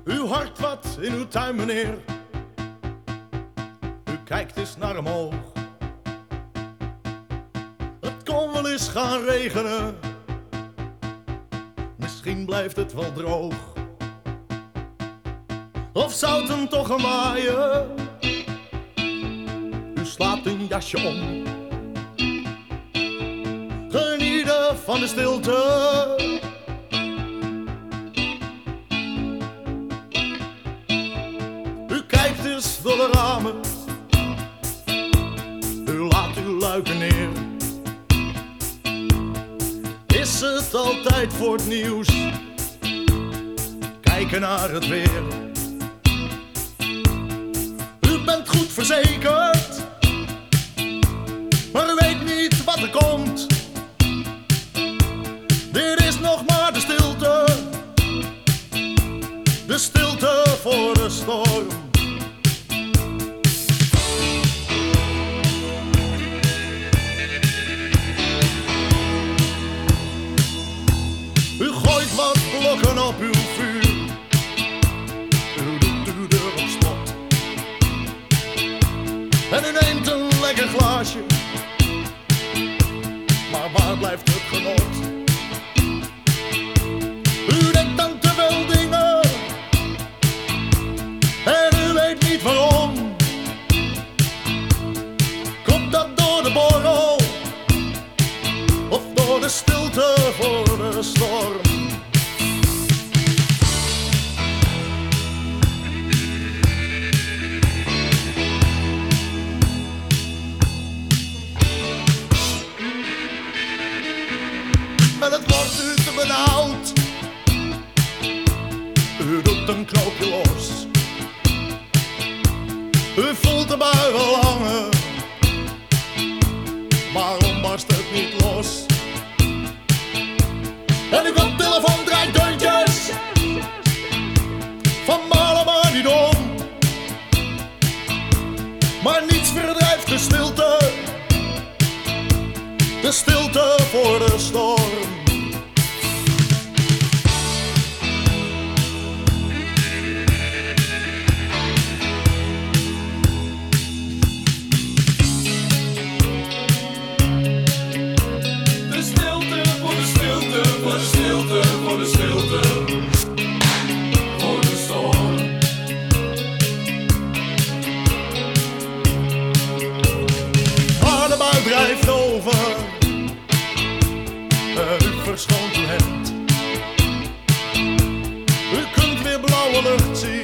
Uw hart wat in uw tuin, meneer. U kijkt eens naar omhoog. Het kon wel eens gaan regenen. Misschien blijft het wel droog. Of zou het hem toch gaan waaien? U slaat een jasje om. Genieten van de stilte. U kijkt eens door de ramen. U laat uw luiken neer. Is het altijd voor het nieuws? Kijken naar het weer. U bent goed verzekerd, maar u weet niet wat er komt. Dit is nog maar de stilte. De stilte voor de storm. U gooit wat blokken op uw vuur. U doet uw deur op slot. En u neemt een lekker glaasje. Maar waar blijft het genot? U denkt aan te veel dingen. En u weet niet waarom. Komt dat door de borrel? Of door de stilte voor de storm? En het wordt u te benauwd. U doet een knoopje los. U voelt de bui wel hangen. Waarom barst het niet los? En uw koptelefoon draait deuntjes. Van malen maar niet om. Maar niets verdrijft de stilte. De stilte voor de storm. Drijft over, u verschoont uw hemd. U kunt weer blauwe lucht zien.